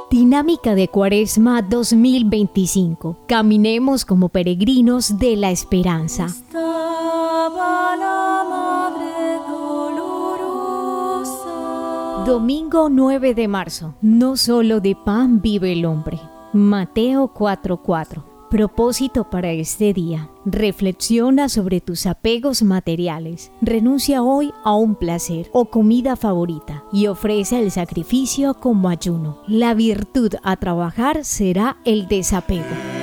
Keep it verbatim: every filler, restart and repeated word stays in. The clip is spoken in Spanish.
Dinámica de Cuaresma dos mil veinticinco. Caminemos como peregrinos de la esperanza. Estaba la madre dolorosa. Domingo nueve de marzo. No solo de pan vive el hombre. Mateo cuatro cuatro. Propósito para este día. Reflexiona sobre tus apegos materiales. Renuncia hoy a un placer o comida favorita y ofrece el sacrificio como ayuno. La virtud a trabajar será el desapego.